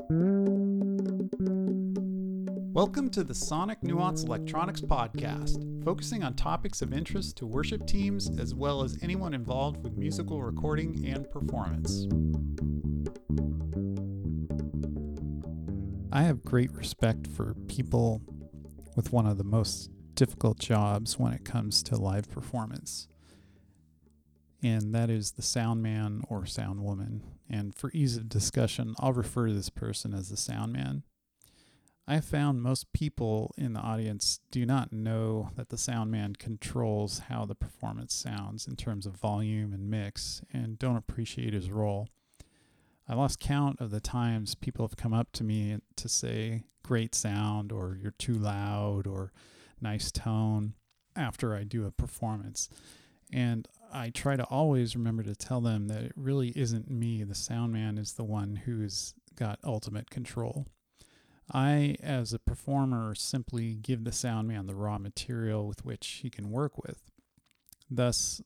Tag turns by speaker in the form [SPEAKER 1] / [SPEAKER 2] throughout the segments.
[SPEAKER 1] Welcome to the Sonic Nuance Electronics Podcast, focusing on topics of interest to worship teams as well as anyone involved with musical recording and performance. I have great respect for people with one of the most difficult jobs when it comes to live performance, and that is the sound man or sound woman. And for ease of discussion, I'll refer to this person as the sound man. I have found most people in the audience do not know that the sound man controls how the performance sounds in terms of volume and mix, and don't appreciate his role. I lost count of the times people have come up to me to say, great sound, or you're too loud, or nice tone, after I do a performance. And I try to always remember to tell them that it really isn't me. The sound man is the one who's got ultimate control. I, as a performer, simply give the sound man the raw material with which he can work with. Thus,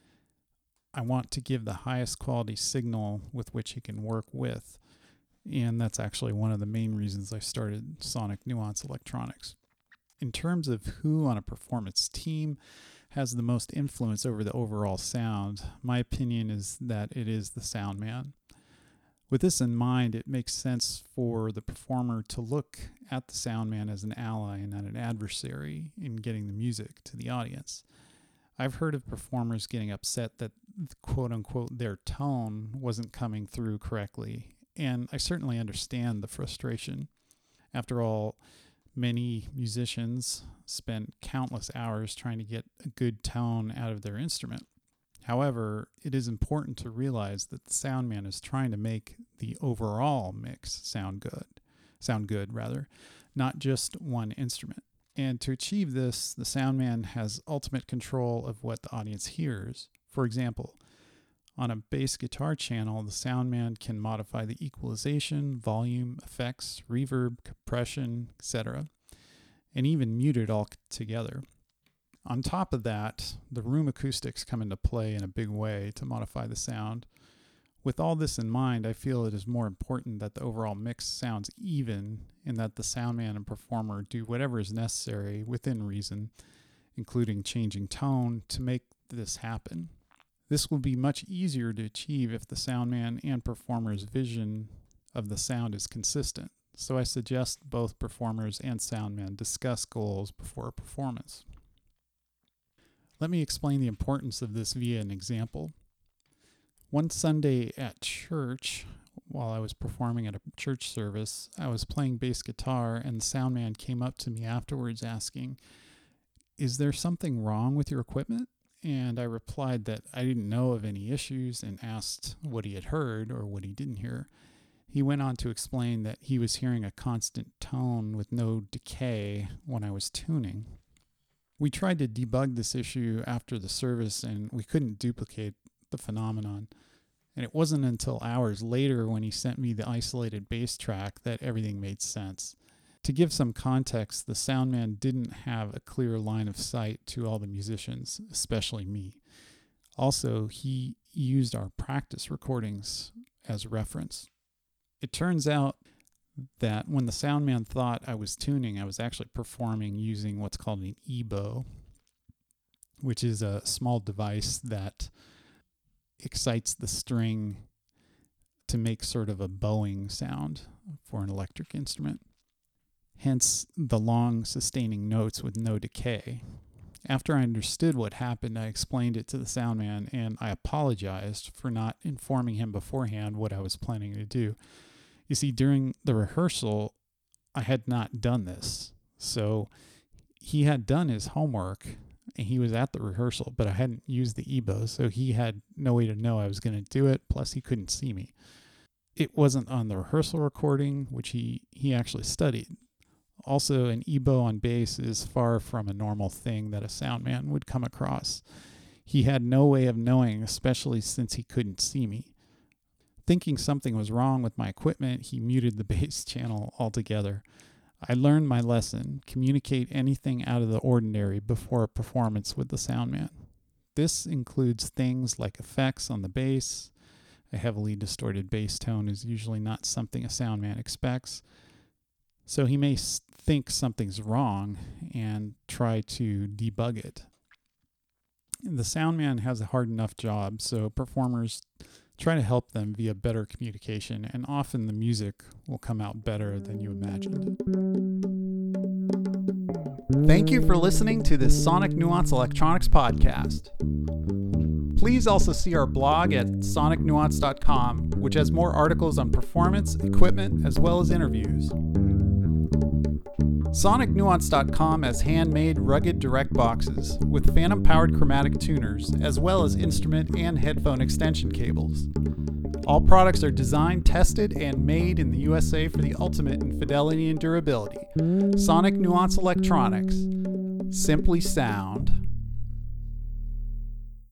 [SPEAKER 1] I want to give the highest quality signal with which he can work with. And that's actually one of the main reasons I started Sonic Nuance Electronics. In terms of who on a performance team has the most influence over the overall sound, my opinion is that it is the sound man. With this in mind, it makes sense for the performer to look at the sound man as an ally and not an adversary in getting the music to the audience. I've heard of performers getting upset that, quote unquote, their tone wasn't coming through correctly, and I certainly understand the frustration. After all, many musicians spend countless hours trying to get a good tone out of their instrument. However, it is important to realize that the sound man is trying to make the overall mix sound good, not just one instrument. And to achieve this, the sound man has ultimate control of what the audience hears. For example, on a bass guitar channel, the sound man can modify the equalization, volume, effects, reverb, compression, etc., and even mute it all together. On top of that, the room acoustics come into play in a big way to modify the sound. With all this in mind, I feel it is more important that the overall mix sounds even and that the sound man and performer do whatever is necessary within reason, including changing tone, to make this happen. This will be much easier to achieve if the sound man and performer's vision of the sound is consistent. So I suggest both performers and sound man discuss goals before a performance. Let me explain the importance of this via an example. One Sunday at church, while I was performing at a church service, I was playing bass guitar, and the sound man came up to me afterwards asking, "Is there something wrong with your equipment?" And I replied that I didn't know of any issues and asked what he had heard or what he didn't hear. He went on to explain that he was hearing a constant tone with no decay when I was tuning. We tried to debug this issue after the service, and we couldn't duplicate the phenomenon. And it wasn't until hours later when he sent me the isolated bass track that everything made sense. To give some context, the sound man didn't have a clear line of sight to all the musicians, especially me. Also, he used our practice recordings as reference. It turns out that when the sound man thought I was tuning, I was actually performing using what's called an EBow, which is a small device that excites the string to make sort of a bowing sound for an electric instrument. Hence the long sustaining notes with no decay. After I understood what happened, I explained it to the sound man, and I apologized for not informing him beforehand what I was planning to do. You see, during the rehearsal, I had not done this. So he had done his homework, and he was at the rehearsal, but I hadn't used the EBow, so he had no way to know I was going to do it, plus he couldn't see me. It wasn't on the rehearsal recording, which he actually studied. Also, an EBow on bass is far from a normal thing that a sound man would come across. He had no way of knowing, especially since he couldn't see me. Thinking something was wrong with my equipment, he muted the bass channel altogether. I learned my lesson: communicate anything out of the ordinary before a performance with the sound man. This includes things like effects on the bass, A heavily distorted bass tone is usually not something a sound man expects, so he may think something's wrong and try to debug it. The sound man has a hard enough job, so performers try to help them via better communication, and often the music will come out better than you imagined. Thank you for listening to this Sonic Nuance Electronics podcast. Please also see our blog at sonicnuance.com, which has more articles on performance, equipment, as well as interviews. SonicNuance.com has handmade rugged direct boxes with phantom-powered chromatic tuners, as well as instrument and headphone extension cables. All products are designed, tested, and made in the USA for the ultimate in fidelity and durability. Sonic Nuance Electronics. Simply sound.